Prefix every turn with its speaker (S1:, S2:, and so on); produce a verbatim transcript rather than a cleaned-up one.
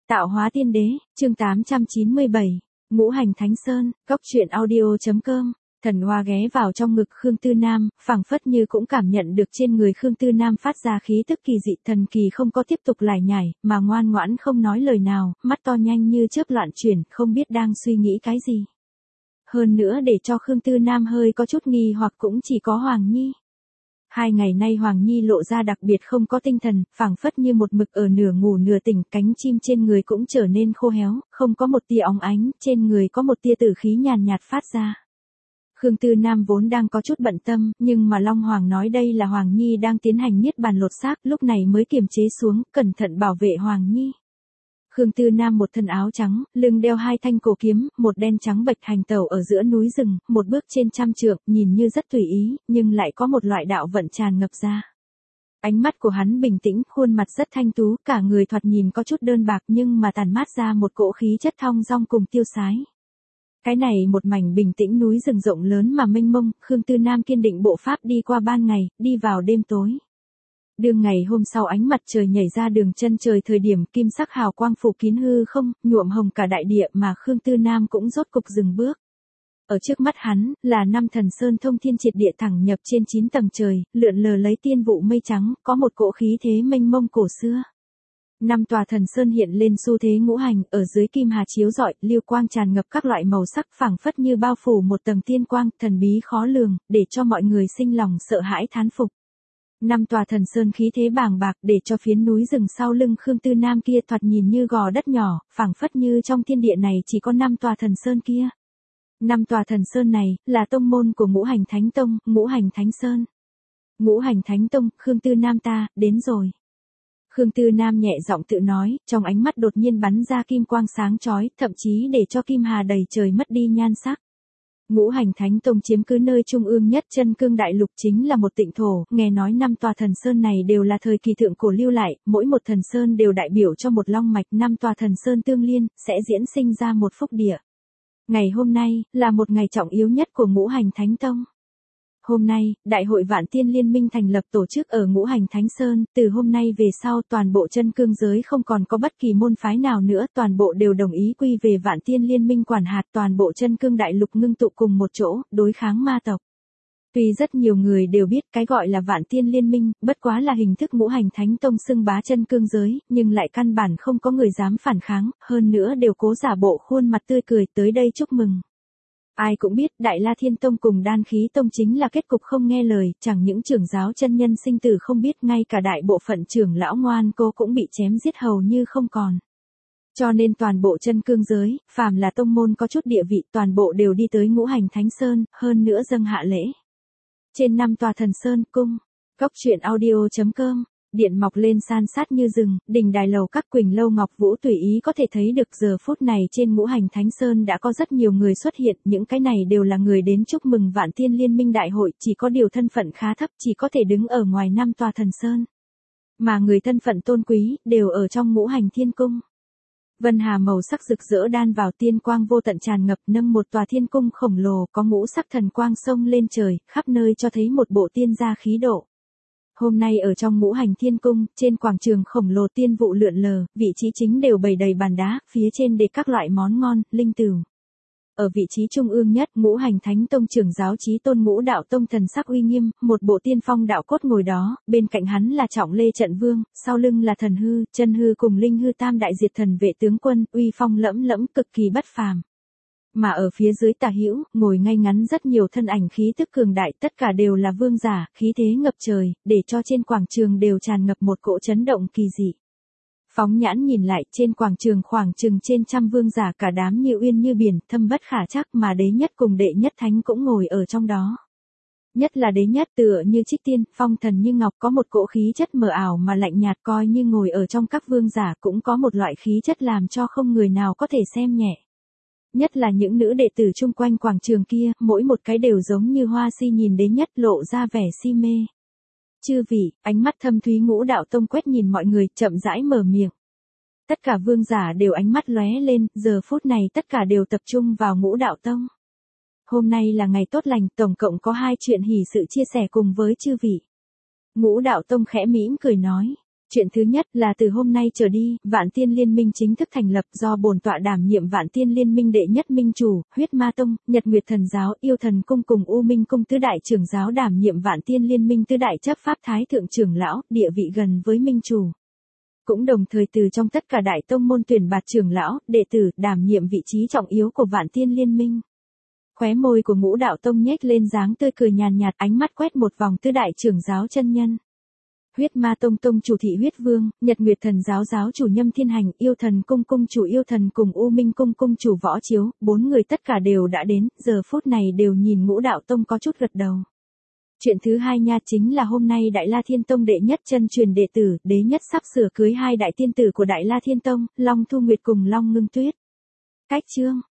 S1: Tạo hóa tiên đế, chương tám trăm chín mươi bảy, Ngũ hành Thánh Sơn, Cốc truyện audio.com. Thần Hoa ghé vào trong ngực Khương Tư Nam, phảng phất như cũng cảm nhận được trên người Khương Tư Nam phát ra khí tức kỳ dị, thần kỳ không có tiếp tục lải nhải, mà ngoan ngoãn không nói lời nào, mắt to nhanh như chớp loạn chuyển, không biết đang suy nghĩ cái gì. Hơn nữa để cho Khương Tư Nam hơi có chút nghi hoặc cũng chỉ có Hoàng Nhi. Hai ngày nay Hoàng Nhi lộ ra đặc biệt không có tinh thần, phảng phất như một mực ở nửa ngủ nửa tỉnh, cánh chim trên người cũng trở nên khô héo, không có một tia óng ánh, trên người có một tia tử khí nhàn nhạt phát ra. Khương Tư Nam vốn đang có chút bận tâm, nhưng mà Long Hoàng nói đây là Hoàng Nhi đang tiến hành niết bàn lột xác, lúc này mới kiềm chế xuống, cẩn thận bảo vệ Hoàng Nhi. Khương Tư Nam một thân áo trắng, lưng đeo hai thanh cổ kiếm, một đen trắng bạch hành tẩu ở giữa núi rừng, một bước trên trăm trượng, nhìn như rất tùy ý, nhưng lại có một loại đạo vận tràn ngập ra. Ánh mắt của hắn bình tĩnh, khuôn mặt rất thanh tú, cả người thoạt nhìn có chút đơn bạc nhưng mà tàn mát ra một cỗ khí chất thong dong cùng tiêu sái. Cái này một mảnh bình tĩnh núi rừng rộng lớn mà mênh mông, Khương Tư Nam kiên định bộ pháp đi qua ban ngày, đi vào đêm tối. Đường ngày hôm sau ánh mặt trời nhảy ra đường chân trời thời điểm kim sắc hào quang phủ kín hư không, nhuộm hồng cả đại địa mà Khương Tư Nam cũng rốt cục dừng bước. Ở trước mắt hắn, là năm thần sơn thông thiên triệt địa thẳng nhập trên chín tầng trời, lượn lờ lấy tiên vụ mây trắng, có một cỗ khí thế mênh mông cổ xưa. Năm tòa thần sơn hiện lên xu thế ngũ hành, ở dưới kim hà chiếu rọi, lưu quang tràn ngập các loại màu sắc phảng phất như bao phủ một tầng tiên quang, thần bí khó lường, để cho mọi người sinh lòng sợ hãi thán phục. Năm tòa thần sơn khí thế bàng bạc để cho phiến núi rừng sau lưng Khương Tư Nam kia thoạt nhìn như gò đất nhỏ, phảng phất như trong thiên địa này chỉ có năm tòa thần sơn kia. Năm tòa thần sơn này, là tông môn của Ngũ Hành Thánh Tông, Ngũ Hành Thánh Sơn. Ngũ Hành Thánh Tông, Khương Tư Nam ta, đến rồi. Khương Tư Nam nhẹ giọng tự nói, trong ánh mắt đột nhiên bắn ra kim quang sáng chói, thậm chí để cho kim hà đầy trời mất đi nhan sắc. Ngũ Hành Thánh Tông chiếm cứ nơi trung ương nhất Chân Cương Đại Lục chính là một tịnh thổ, nghe nói năm tòa thần sơn này đều là thời kỳ thượng cổ lưu lại, mỗi một thần sơn đều đại biểu cho một long mạch, năm tòa thần sơn tương liên, sẽ diễn sinh ra một phúc địa. Ngày hôm nay, là một ngày trọng yếu nhất của Ngũ Hành Thánh Tông. Hôm nay, Đại hội Vạn Tiên Liên minh thành lập tổ chức ở Ngũ Hành Thánh Sơn, từ hôm nay về sau toàn bộ chân cương giới không còn có bất kỳ môn phái nào nữa, toàn bộ đều đồng ý quy về Vạn Tiên Liên minh quản hạt, toàn bộ chân cương đại lục ngưng tụ cùng một chỗ, đối kháng ma tộc. Tuy rất nhiều người đều biết cái gọi là Vạn Tiên Liên minh, bất quá là hình thức Ngũ Hành Thánh Tông xưng bá chân cương giới, nhưng lại căn bản không có người dám phản kháng, hơn nữa đều cố giả bộ khuôn mặt tươi cười tới đây chúc mừng. Ai cũng biết Đại La Thiên Tông cùng Đan Khí Tông chính là kết cục không nghe lời, chẳng những trưởng giáo chân nhân sinh tử không biết, ngay cả đại bộ phận trưởng lão ngoan cô cũng bị chém giết hầu như không còn. Cho nên toàn bộ chân cương giới, phàm là tông môn có chút địa vị toàn bộ đều đi tới Ngũ Hành Thánh Sơn, hơn nữa dâng hạ lễ. Trên năm tòa thần sơn cung, Cốc truyện audio.com. Điện mọc lên san sát như rừng, đình đài lầu các Quỳnh lâu ngọc vũ tùy ý có thể thấy được giờ phút này trên Ngũ Hành Thánh Sơn đã có rất nhiều người xuất hiện, những cái này đều là người đến chúc mừng Vạn Tiên Liên minh đại hội, chỉ có điều thân phận khá thấp, chỉ có thể đứng ở ngoài năm tòa thần sơn. Mà người thân phận tôn quý, đều ở trong Ngũ Hành Thiên Cung. Vân hà màu sắc rực rỡ đan vào tiên quang vô tận tràn ngập, nâng một tòa thiên cung khổng lồ có ngũ sắc thần quang sông lên trời, khắp nơi cho thấy một bộ tiên gia khí độ. Hôm nay ở trong Ngũ Hành Thiên Cung, trên quảng trường khổng lồ tiên vụ lượn lờ, vị trí chính đều bày đầy bàn đá, phía trên để các loại món ngon, linh tửu. Ở vị trí trung ương nhất, Ngũ Hành Thánh Tông trưởng giáo Chí Tôn Ngũ Đạo Tông thần sắc uy nghiêm, một bộ tiên phong đạo cốt ngồi đó, bên cạnh hắn là Trọng Lê Trận Vương, sau lưng là Thần Hư, Chân Hư cùng Linh Hư tam đại diệt thần vệ tướng quân, uy phong lẫm lẫm cực kỳ bất phàm. Mà ở phía dưới tả hữu, ngồi ngay ngắn rất nhiều thân ảnh khí tức cường đại, tất cả đều là vương giả, khí thế ngập trời, để cho trên quảng trường đều tràn ngập một cỗ chấn động kỳ dị. Phóng nhãn nhìn lại, trên quảng trường khoảng chừng trên trăm vương giả cả đám như uyên như biển, thâm bất khả trắc, mà đế nhất cùng đệ nhất thánh cũng ngồi ở trong đó. Nhất là đế nhất tựa như trích tiên, phong thần như ngọc, có một cỗ khí chất mờ ảo mà lạnh nhạt, coi như ngồi ở trong các vương giả cũng có một loại khí chất làm cho không người nào có thể xem nhẹ. Nhất là những nữ đệ tử chung quanh quảng trường kia, mỗi một cái đều giống như hoa si nhìn đế nhất lộ ra vẻ si mê. Chư vị, ánh mắt thâm thúy Ngũ Đạo Tông quét nhìn mọi người, chậm rãi mở miệng. Tất cả vương giả đều ánh mắt lóe lên, giờ phút này tất cả đều tập trung vào Ngũ Đạo Tông. Hôm nay là ngày tốt lành, tổng cộng có hai chuyện hỷ sự chia sẻ cùng với chư vị. Ngũ Đạo Tông khẽ mỉm cười nói. Chuyện thứ nhất là từ hôm nay trở đi, Vạn Tiên Liên Minh chính thức thành lập do bổn tọa đảm nhiệm Vạn Tiên Liên Minh đệ nhất minh chủ, Huyết Ma Tông, Nhật Nguyệt Thần Giáo, Yêu Thần Cung cùng U Minh Cung tứ đại trưởng giáo đảm nhiệm Vạn Tiên Liên Minh tứ đại chấp pháp thái thượng trưởng lão, địa vị gần với minh chủ. Cũng đồng thời từ trong tất cả đại tông môn tuyển bạt trưởng lão, đệ tử, đảm nhiệm vị trí trọng yếu của Vạn Tiên Liên Minh. Khóe môi của Ngũ Đạo Tông nhếch lên dáng tươi cười nhàn nhạt, ánh mắt quét một vòng tứ đại trưởng giáo chân nhân. Huyết Ma Tông Tông chủ Thị Huyết Vương, Nhật Nguyệt Thần Giáo giáo chủ Nhâm Thiên Hành, Yêu Thần Cung cung chủ Yêu Thần cùng U Minh Cung cung chủ Võ Chiếu, bốn người tất cả đều đã đến, giờ phút này đều nhìn Ngũ Đạo Tông có chút gật đầu. Chuyện thứ hai nha chính là hôm nay Đại La Thiên Tông đệ nhất chân truyền đệ tử, đế nhất sắp sửa cưới hai đại tiên tử của Đại La Thiên Tông, Long Thu Nguyệt cùng Long Ngưng Tuyết. Cách chương